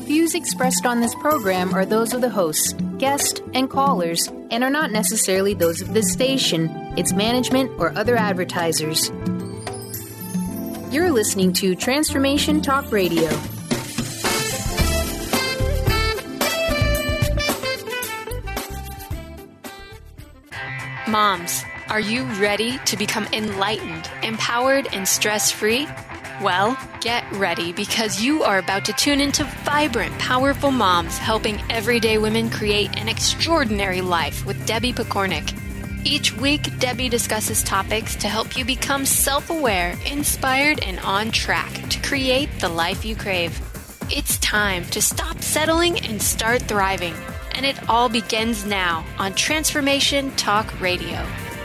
Views expressed on this program are those of the hosts, guests, and callers, and are not necessarily those of this station, its management, or other advertisers. You're listening to Transformation Talk Radio. Moms, are you ready to become enlightened, empowered, and stress-free? Well, get ready because you are about to tune into vibrant, powerful moms helping everyday women create an extraordinary life with Debbie Pokornik. Each week, Debbie discusses topics to help you become self-aware, inspired, and on track to create the life you crave. It's time to stop settling and start thriving. And it all begins now on Transformation Talk Radio.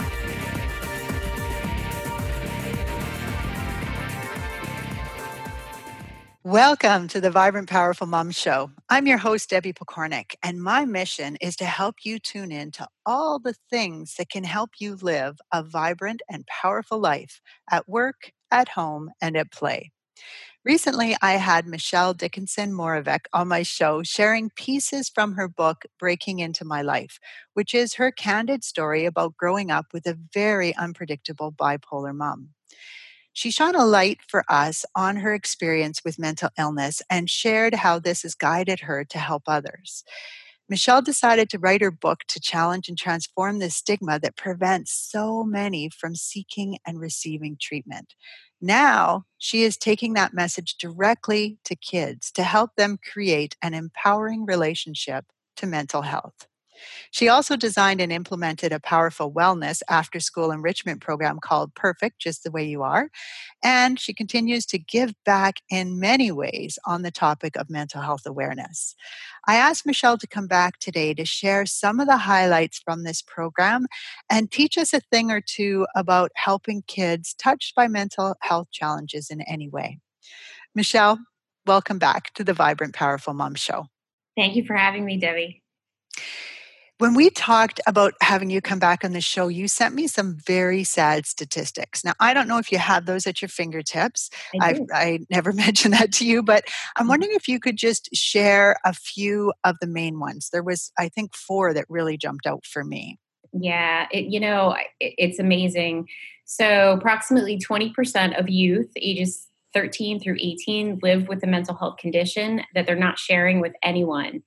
Welcome to the Vibrant Powerful Mom Show. I'm your host, Debbie Pokornik, and my mission is to help you tune in to all the things that can help you live a vibrant and powerful life at work, at home, and at play. Recently, I had Michelle Dickinson-Moravec on my show sharing pieces from her book, Breaking Into My Life, which is her candid story about growing up with a very unpredictable bipolar mom. She shone a light for us on her experience with mental illness and shared how this has guided her to help others. Michelle decided to write her book to challenge and transform the stigma that prevents so many from seeking and receiving treatment. Now, she is taking that message directly to kids to help them create an empowering relationship to mental health. She also designed and implemented a powerful wellness after-school enrichment program called Perfect, Just the Way You Are. And she continues to give back in many ways on the topic of mental health awareness. I asked Michelle to come back today to share some of the highlights from this program and teach us a thing or two about helping kids touched by mental health challenges in any way. Michelle, welcome back to the Vibrant Powerful Mom Show. Thank you for having me, Debbie. When we talked about having you come back on the show, you sent me some very sad statistics. Now, I don't know if you have those at your fingertips. I never mentioned that to you, but I'm wondering if you could just share a few of the main ones. There was, I think, 4 that really jumped out for me. Yeah, it's amazing. So approximately 20% of youth ages 13 through 18 live with a mental health condition that they're not sharing with anyone.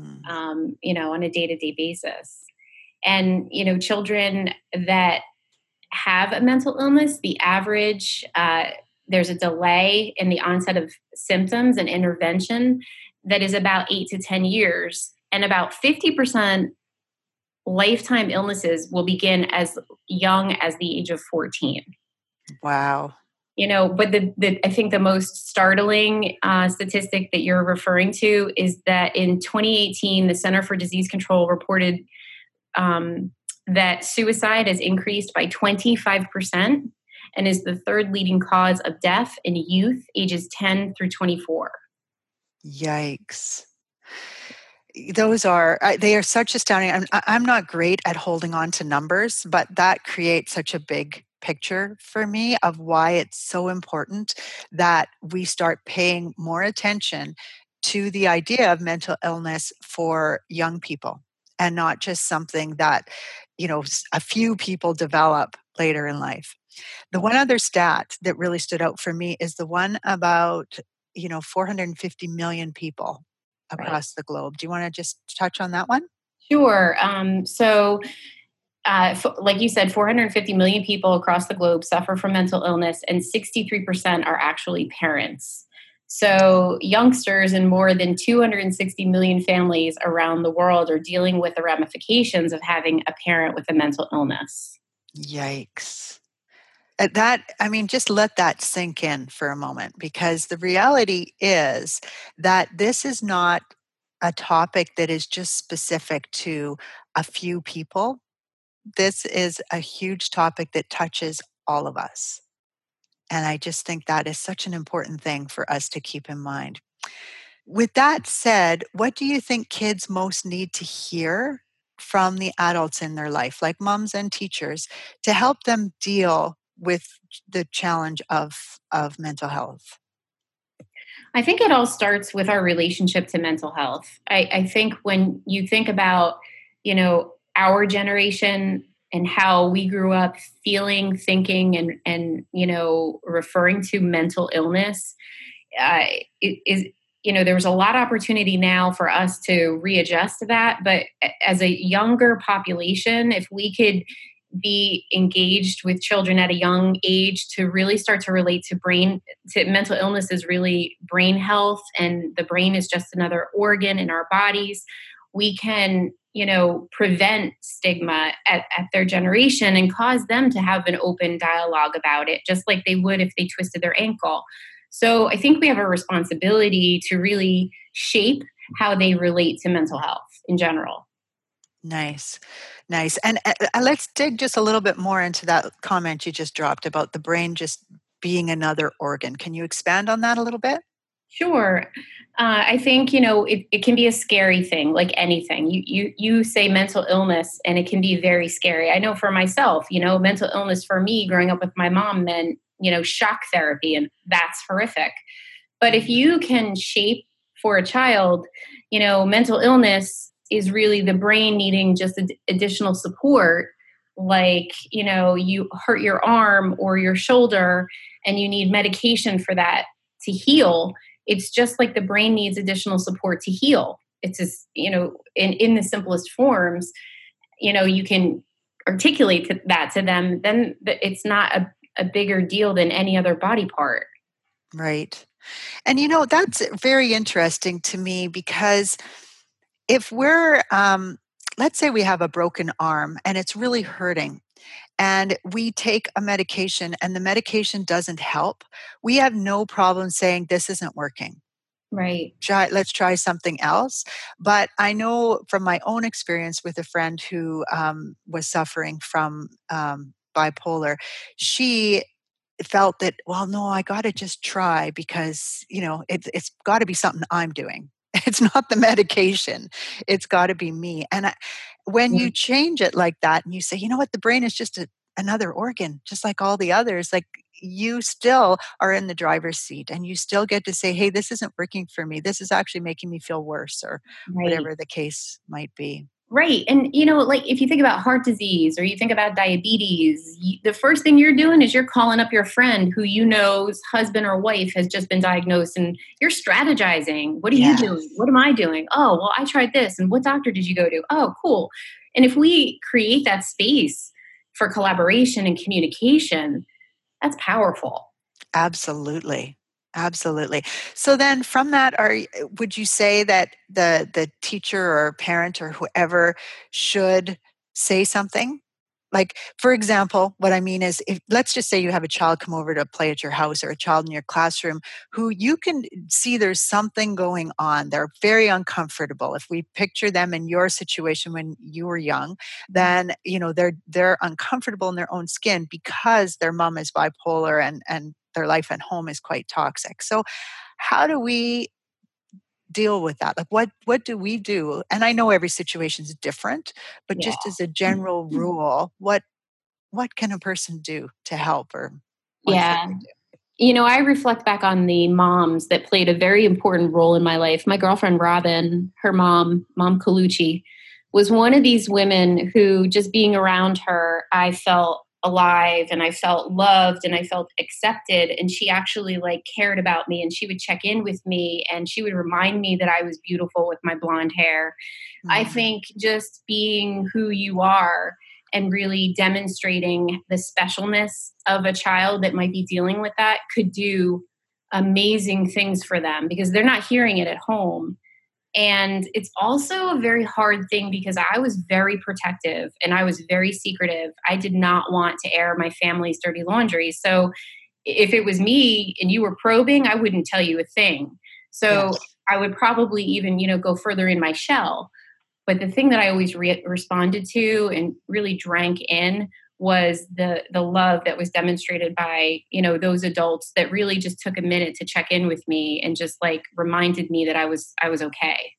On a day-to-day basis. And, children that have a mental illness, the average, there's a delay in the onset of symptoms and intervention that is about 8 to 10 years. And about 50% lifetime illnesses will begin as young as the age of 14. Wow. But I think the most startling statistic that you're referring to is that in 2018, the Center for Disease Control reported that suicide has increased by 25% and is the 3rd leading cause of death in youth ages 10 through 24. Yikes. They are such astounding. I'm not great at holding on to numbers, but that creates such a big picture for me of why it's so important that we start paying more attention to the idea of mental illness for young people and not just something that, a few people develop later in life. The one other stat that really stood out for me is the one about, 450 million people across the globe. Do you want to just touch on that one? Sure. Like you said, 450 million people across the globe suffer from mental illness, and 63% are actually parents. So youngsters in more than 260 million families around the world are dealing with the ramifications of having a parent with a mental illness. Yikes. Just let that sink in for a moment, because the reality is that this is not a topic that is just specific to a few people. This is a huge topic that touches all of us. And I just think that is such an important thing for us to keep in mind. With that said, what do you think kids most need to hear from the adults in their life, like moms and teachers, to help them deal with the challenge of mental health? I think it all starts with our relationship to mental health. I think when you think about, our generation and how we grew up feeling, thinking, and referring to mental illness, it is, there's a lot of opportunity now for us to readjust to that. But as a younger population, if we could be engaged with children at a young age to really start to relate to mental illness is really brain health, and the brain is just another organ in our bodies. We can, prevent stigma at their generation and cause them to have an open dialogue about it, just like they would if they twisted their ankle. So I think we have a responsibility to really shape how they relate to mental health in general. Nice. Nice. And let's dig just a little bit more into that comment you just dropped about the brain just being another organ. Can you expand on that a little bit? Sure. I think, it can be a scary thing, like anything. You say mental illness, and it can be very scary. I know for myself, mental illness for me growing up with my mom meant, shock therapy, and that's horrific. But if you can shape for a child, mental illness is really the brain needing just additional support. Like, you hurt your arm or your shoulder and you need medication for that to heal. It's just like the brain needs additional support to heal. It's just, in the simplest forms, you can articulate that to them, then it's not a bigger deal than any other body part. Right. And that's very interesting to me because if we're, let's say we have a broken arm and it's really hurting, and we take a medication and the medication doesn't help, we have no problem saying this isn't working. Right. Let's try something else. But I know from my own experience with a friend who was suffering from bipolar, she felt that, well, no, I got to just try because, it's got to be something I'm doing. It's not the medication. It's got to be me. And when you change it like that and you say, you know what, the brain is just another organ, just like all the others, like you still are in the driver's seat and you still get to say, hey, this isn't working for me. This is actually making me feel worse, or Right. whatever the case might be. Right. And, like if you think about heart disease or you think about diabetes, the first thing you're doing is you're calling up your friend who husband or wife has just been diagnosed, and you're strategizing. What are you doing? What am I doing? Oh, well, I tried this. And what doctor did you go to? Oh, cool. And if we create that space for collaboration and communication, that's powerful. Absolutely. Absolutely. So then from that, would you say that the teacher or parent or whoever should say something? Like, for example, what I mean is, if let's just say you have a child come over to play at your house, or a child in your classroom who you can see there's something going on. They're very uncomfortable. If we picture them in your situation when you were young, then they're uncomfortable in their own skin because their mom is bipolar and their life at home is quite toxic. So how do we deal with that? Like, what do we do? And I know every situation is different, but Yeah. just as a general rule, what can a person do to help, or what should Yeah. they do? I reflect back on the moms that played a very important role in my life. My girlfriend, Robin, her Mom Colucci, was one of these women who, just being around her, I felt alive and I felt loved and I felt accepted. And she actually cared about me, and she would check in with me and she would remind me that I was beautiful with my blonde hair. I Mhm. think just being who you are and really demonstrating the specialness of a child that might be dealing with that could do amazing things for them, because they're not hearing it at home. And it's also a very hard thing because I was very protective and I was very secretive. I did not want to air my family's dirty laundry. So if it was me and you were probing, I wouldn't tell you a thing. So Yes. I would probably even, go further in my shell. But the thing that I always responded to and really drank in was the love that was demonstrated by, those adults that really just took a minute to check in with me and just reminded me that I was okay.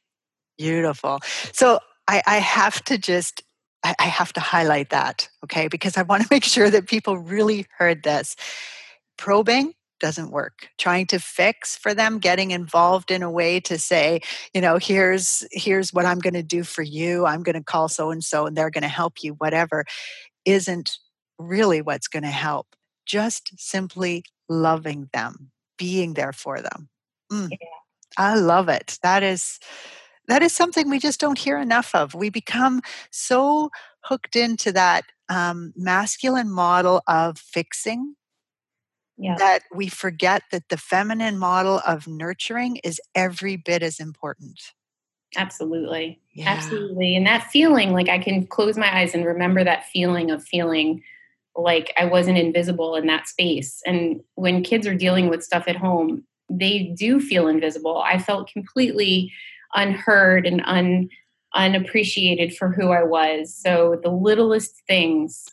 Beautiful. So I have to just, I have to highlight that, okay? Because I want to make sure that people really heard this. Probing doesn't work. Trying to fix for them, getting involved in a way to say, here's what I'm going to do for you. I'm going to call so and so and they're going to help you, whatever, isn't really what's going to help. Just simply loving them, being there for them. Mm, I love it. That is something we just don't hear enough of. We become so hooked into that masculine model of fixing Yeah. that we forget that the feminine model of nurturing is every bit as important. Absolutely. Yeah. Absolutely. And that feeling, like I can close my eyes and remember that feeling of feeling like I wasn't invisible in that space. And when kids are dealing with stuff at home, they do feel invisible. I felt completely unheard and unappreciated for who I was. So the littlest things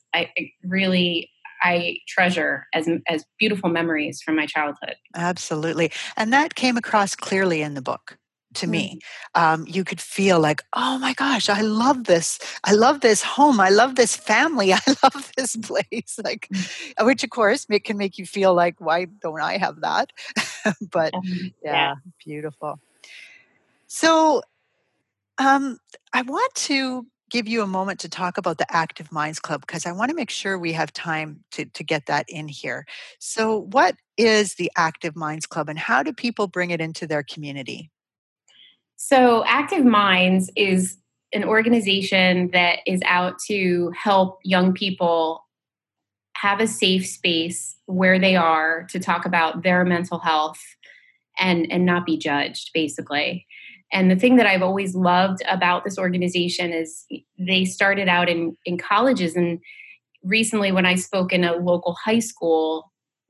I treasure as beautiful memories from my childhood. Absolutely. And that came across clearly in the book to me. You could feel like, oh my gosh, I love this. I love this home. I love this family. I love this place. Like, which of course can make you feel like, why don't I have that? But Yeah. yeah, beautiful. So I want to give you a moment to talk about the Active Minds Club because I want to make sure we have time to get that in here. So, what is the Active Minds Club and how do people bring it into their community? So, Active Minds is an organization that is out to help young people have a safe space where they are to talk about their mental health and not be judged, basically. And the thing that I've always loved about this organization is they started out in colleges. And recently, when I spoke in a local high school,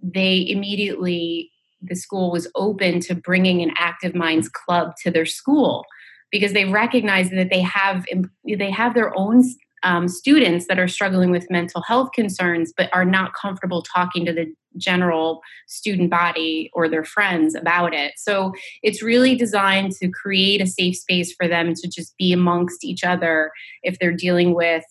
the school was open to bringing an Active Minds Club to their school because they recognize that they have their own students that are struggling with mental health concerns, but are not comfortable talking to the general student body or their friends about it. So it's really designed to create a safe space for them to just be amongst each other if they're dealing with,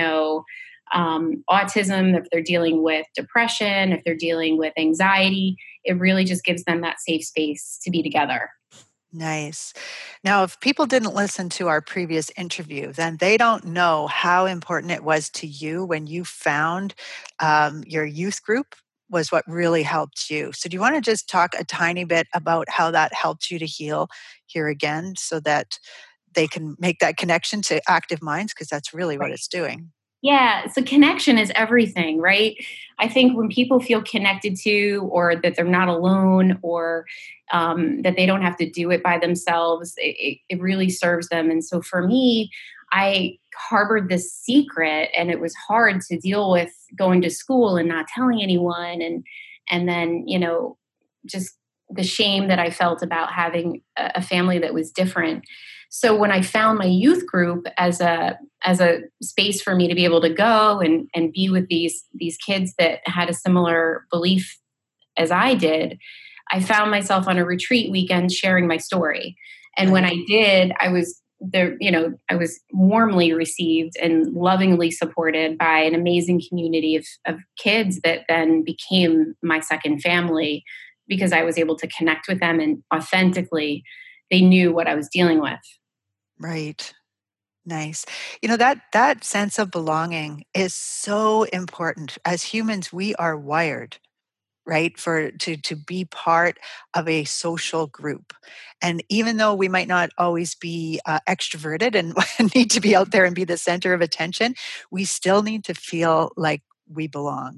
autism, if they're dealing with depression, if they're dealing with anxiety. It really just gives them that safe space to be together. Nice. Now, if people didn't listen to our previous interview, then they don't know how important it was to you when you found your youth group was what really helped you. So, do you want to just talk a tiny bit about how that helped you to heal here again so that they can make that connection to Active Minds? Because that's really what it's doing. Yeah, so connection is everything, right? I think when people feel connected to, or that they're not alone, or that they don't have to do it by themselves, it really serves them. And so for me, I harbored this secret, and it was hard to deal with going to school and not telling anyone, and then just the shame that I felt about having a family that was different. So when I found my youth group as a space for me to be able to go and be with these kids that had a similar belief as I did, I found myself on a retreat weekend sharing my story. And when I did, I was there, I was warmly received and lovingly supported by an amazing community of kids that then became my second family because I was able to connect with them and authentically they knew what I was dealing with. Right. Nice. That sense of belonging is so important. As humans, we are wired, right, to be part of a social group. And even though we might not always be extroverted and need to be out there and be the center of attention, we still need to feel like we belong.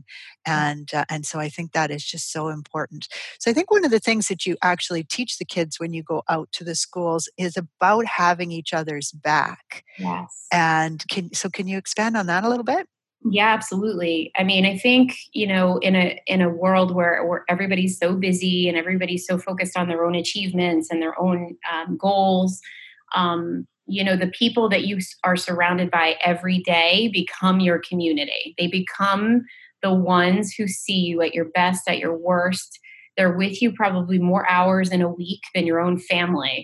And so I think that is just so important. So I think one of the things that you actually teach the kids when you go out to the schools is about having each other's back. Yes. And can you expand on that a little bit? Yeah, absolutely. I mean, I think, in a world where everybody's so busy and everybody's so focused on their own achievements and their own goals, the people that you are surrounded by every day become your community. They become the ones who see you at your best, at your worst. They're with you probably more hours in a week than your own family.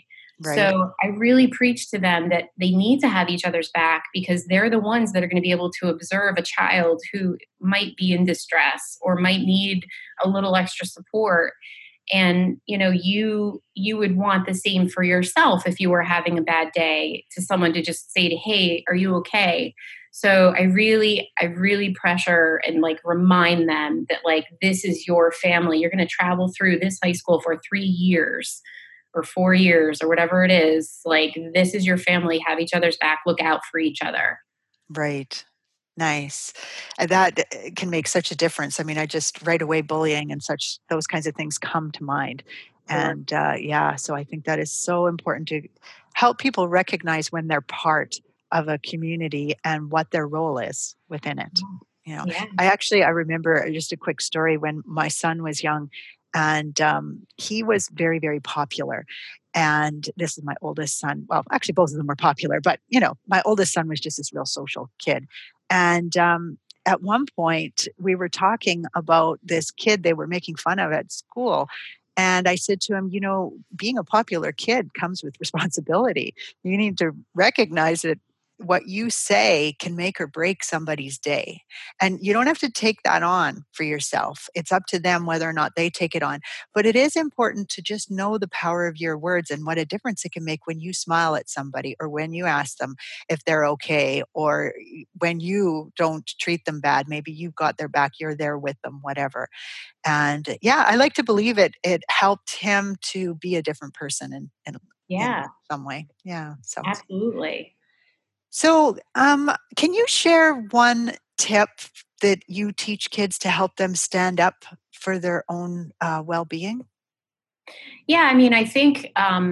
Right. So I really preach to them that they need to have each other's back because they're the ones that are going to be able to observe a child who might be in distress or might need a little extra support. And you would want the same for yourself if you were having a bad day, to someone to just say, hey, are you okay? So I really pressure and like remind them that like, this is your family. You're going to travel through this high school for 3 years or 4 years or whatever it is. Like, this is your family. Have each other's back. Look out for each other. Right. Nice. And that can make such a difference. I mean, I just right away bullying and such, those kinds of things come to mind. Sure. And so I think that is so important to help people recognize when they're part of a community and what their role is within it. You know, Yeah. I remember just a quick story when my son was young, and he was very, very popular. And this is my oldest son. Well, actually, both of them were popular, but my oldest son was just this real social kid. And at one point, we were talking about this kid they were making fun of at school. And I said to him, being a popular kid comes with responsibility. You need to recognize that what you say can make or break somebody's day. And you don't have to take that on for yourself. It's up to them whether or not they take it on. But it is important to just know the power of your words and what a difference it can make when you smile at somebody, or when you ask them if they're okay, or when you don't treat them bad. Maybe you've got their back, you're there with them, whatever. And I like to believe it helped him to be a different person in Yeah, some way. Yeah. absolutely. So, can you share one tip that you teach kids to help them stand up for their own well-being? Yeah, I mean, I think,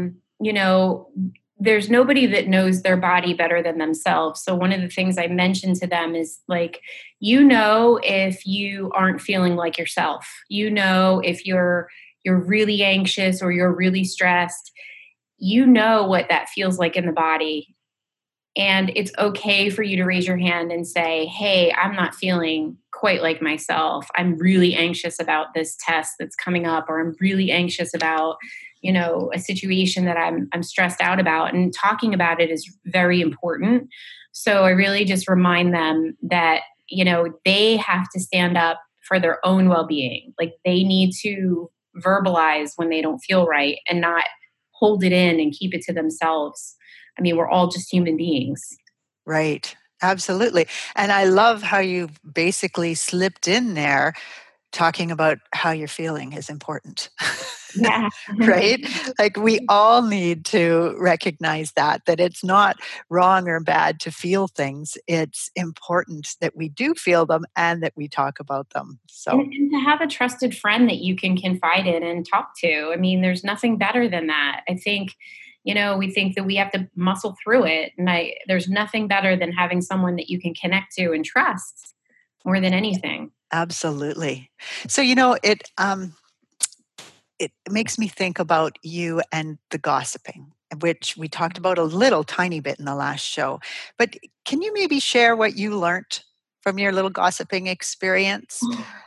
there's nobody that knows their body better than themselves. So one of the things I mentioned to them is like, if you aren't feeling like yourself, if you're really anxious or you're really stressed, what that feels like in the body. And it's okay for you to raise your hand and say, hey, I'm not feeling quite like myself. I'm really anxious about this test that's coming up, or I'm really anxious about, a situation that I'm stressed out about. And talking about it is very important. So I really just remind them that, they have to stand up for their own well-being. Like, they need to verbalize when they don't feel right and not hold it in and keep it to themselves. I mean, we're all just human beings. Right. Absolutely. And I love how you basically slipped in there talking about how you're feeling is important. Yeah. Right? Like, we all need to recognize that it's not wrong or bad to feel things. It's important that we do feel them and that we talk about them. So, And to have a trusted friend that you can confide in and talk to. I mean, there's nothing better than that. I think, we think that we have to muscle through it. And there's nothing better than having someone that you can connect to and trust more than anything. absolutely. So, it makes me think about you and the gossiping, which we talked about a little tiny bit in the last show. But can you maybe share what you learned from your little gossiping experience?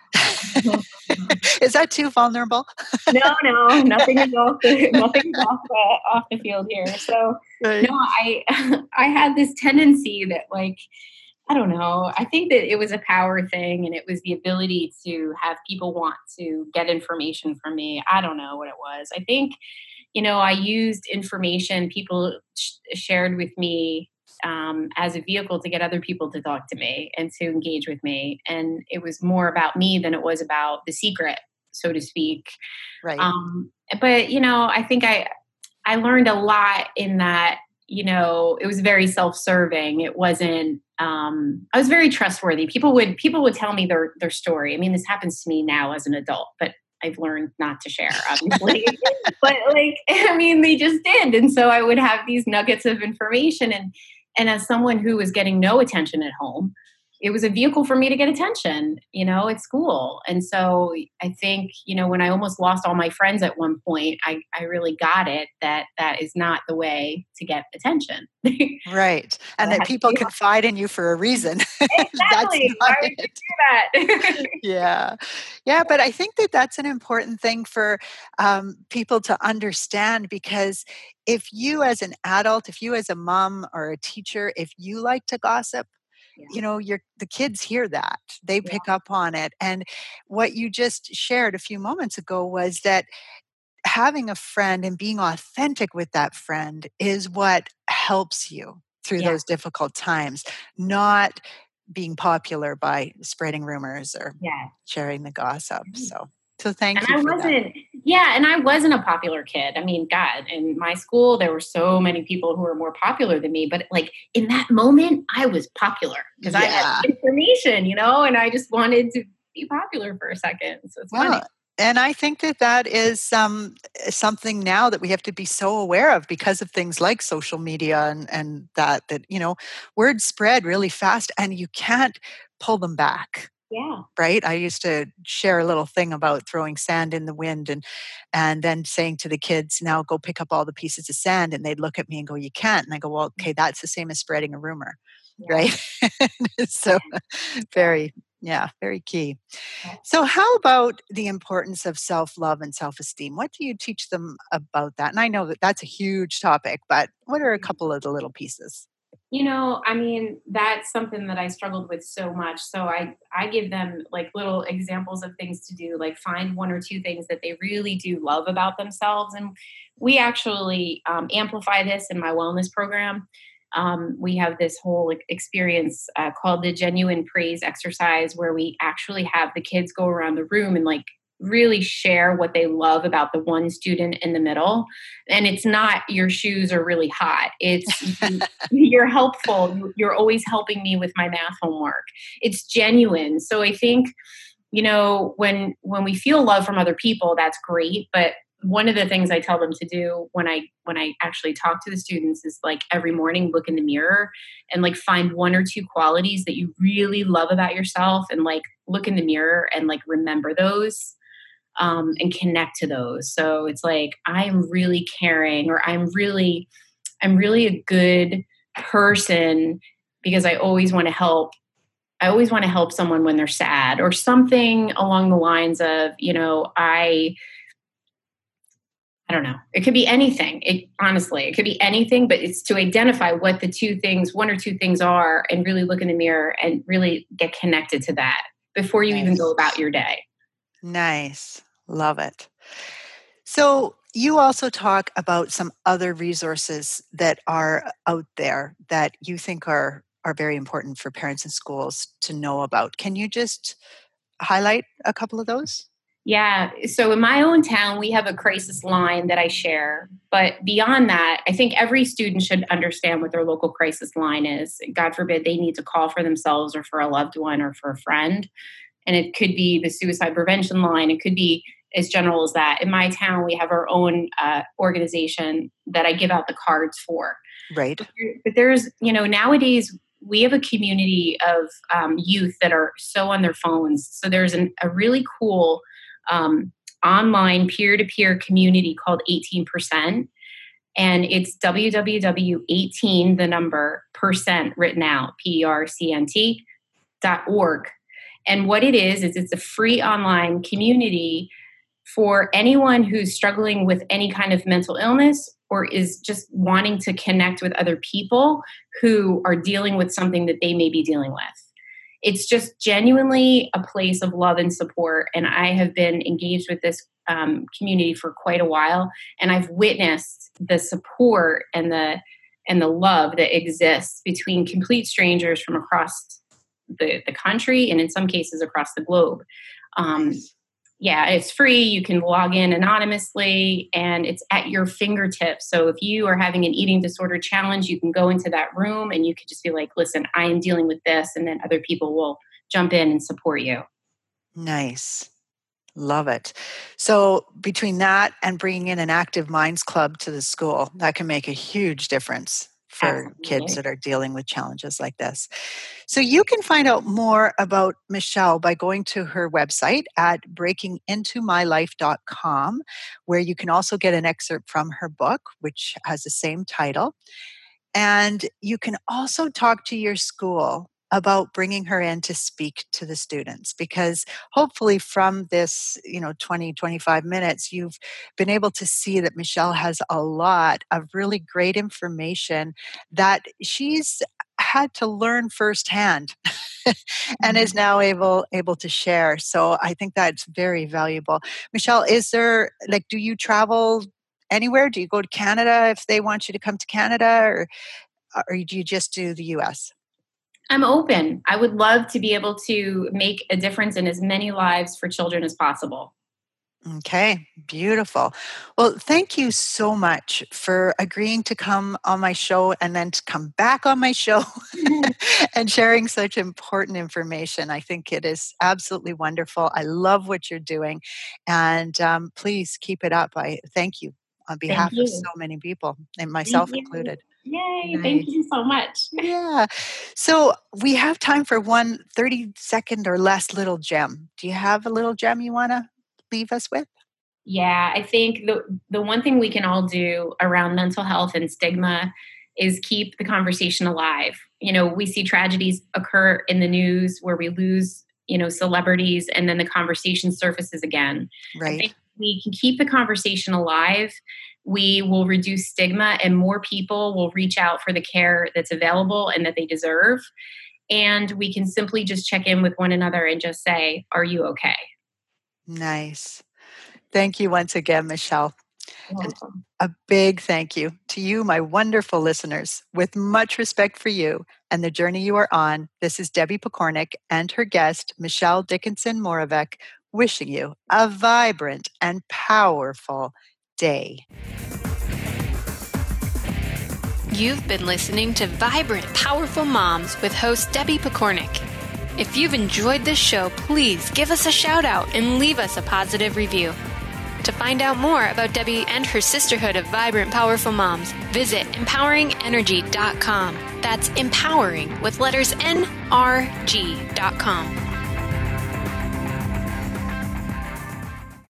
Is that too vulnerable? No, nothing is off the field here. So Right. no, I I had this tendency that, like, I don't know. I think that it was a power thing, and it was the ability to have people want to get information from me. I don't know what it was. I think, I used information people shared with me as a vehicle to get other people to talk to me and to engage with me. And it was more about me than it was about the secret, so to speak. Right. But, I think I learned a lot in that, it was very self-serving. It wasn't, I was very trustworthy. People would tell me their story. I mean, this happens to me now as an adult, but I've learned not to share, obviously. But like, I mean, they just did. And so I would have these nuggets of information, and as someone who was getting no attention at home, it was a vehicle for me to get attention, at school. And so I think, when I almost lost all my friends at one point, I really got it that that is not the way to get attention. Right. So And I that had to people be confide in you for a reason. That's exactly. not Why would you it. do that? Yeah. Yeah. But I think that that's an important thing for people to understand, because if you as an adult, if you as a mom or a teacher, if you like to gossip, Yeah. the kids hear that. They Yeah. pick up on it. And what you just shared a few moments ago was that having a friend and being authentic with that friend is what helps you through Yeah. those difficult times, not being popular by spreading rumors or Yeah. sharing the gossip. Mhm. So And thank you for that. I wasn't a popular kid. I mean, God, in my school, there were so many people who were more popular than me. But like in that moment, I was popular because I had Yeah. information, and I just wanted to be popular for a second. So it's funny. Well, and I think that that is something now that we have to be so aware of because of things like social media and that words spread really fast and you can't pull them back. Yeah. Right? I used to share a little thing about throwing sand in the wind and then saying to the kids, now go pick up all the pieces of sand. And they'd look at me and go, you can't. And I go, well, okay, that's the same as spreading a rumor. Yeah. Right? So Yeah. very, yeah, very key. Yeah. So how about the importance of self-love and self-esteem? What do you teach them about that? And I know that that's a huge topic, but what are a couple of the little pieces? I mean, that's something that I struggled with so much. So I give them like little examples of things to do, like find one or two things that they really do love about themselves. And we actually amplify this in my wellness program. We have this whole experience called the genuine praise exercise, where we actually have the kids go around the room and like really share what they love about the one student in the middle. And it's not your shoes are really hot. It's you're helpful. You're always helping me with my math homework. It's genuine. So I think, when we feel love from other people, that's great. But one of the things I tell them to do when I actually talk to the students is like every morning look in the mirror and like find one or two qualities that you really love about yourself and like look in the mirror and like remember those and connect to those. So it's like I'm really caring, or I'm really a good person because I always want to help. I always want to help someone when they're sad, or something along the lines of, I don't know. It could be anything. It could be anything, but it's to identify what the one or two things are, and really look in the mirror and really get connected to that before you even go Nice. about your day. Nice. Love it. So you also talk about some other resources that are out there that you think are very important for parents and schools to know about. Can you just highlight a couple of those? Yeah. So in my own town, we have a crisis line that I share. But beyond that, I think every student should understand what their local crisis line is. God forbid they need to call for themselves or for a loved one or for a friend. And it could be the suicide prevention line. It could be as general as that. In my town, we have our own organization that I give out the cards for. Right. But there's, nowadays we have a community of youth that are so on their phones. So there's a really cool online peer-to-peer community called 18%. And it's www.18, the number, percent written out, percent.org. And what it is it's a free online community for anyone who's struggling with any kind of mental illness or is just wanting to connect with other people who are dealing with something that they may be dealing with. It's just genuinely a place of love and support. And I have been engaged with this community for quite a while, and I've witnessed the support and the love that exists between complete strangers from across the country and in some cases across the globe. Nice. Yeah, it's free. You can log in anonymously and it's at your fingertips. So if you are having an eating disorder challenge, you can go into that room and you could just be like, listen, I am dealing with this. And then other people will jump in and support you. Nice. Love it. So between that and bringing in an Active Minds Club to the school, that can make a huge difference for kids that are dealing with challenges like this. So you can find out more about Michelle by going to her website at breakingintomylife.com, where you can also get an excerpt from her book, which has the same title. And you can also talk to your school about bringing her in to speak to the students, because hopefully from this 20, 25 minutes, you've been able to see that Michelle has a lot of really great information that she's had to learn firsthand and is now able to share. So I think that's very valuable. Michelle, is there, do you travel anywhere? Do you go to Canada if they want you to come to Canada, or do you just do the US? I'm open. I would love to be able to make a difference in as many lives for children as possible. Okay, beautiful. Well, thank you so much for agreeing to come on my show and then to come back on my show and sharing such important information. I think it is absolutely wonderful. I love what you're doing, and please keep it up. I thank you on behalf of so many people, and myself included. Yay, nice. Thank you so much. Yeah. So we have time for one 30-second or less little gem. Do you have a little gem you want to leave us with? Yeah, I think the one thing we can all do around mental health and stigma is keep the conversation alive. We see tragedies occur in the news where we lose, celebrities, and then the conversation surfaces again. Right. I think we can keep the conversation alive. We will reduce stigma, and more people will reach out for the care that's available and that they deserve. And we can simply just check in with one another and just say, "Are you okay?" Nice. Thank you once again, Michelle. You're welcome. A big thank you to you, my wonderful listeners. With much respect for you and the journey you are on, this is Debbie Pokornik and her guest, Michelle Dickinson-Moravec, wishing you a vibrant and powerful day. You've been listening to Vibrant, Powerful Moms with host Debbie Pokornik. If you've enjoyed this show, please give us a shout out and leave us a positive review. To find out more about Debbie and her sisterhood of Vibrant, Powerful Moms, visit empoweringenergy.com. That's empowering with letters NRG.com.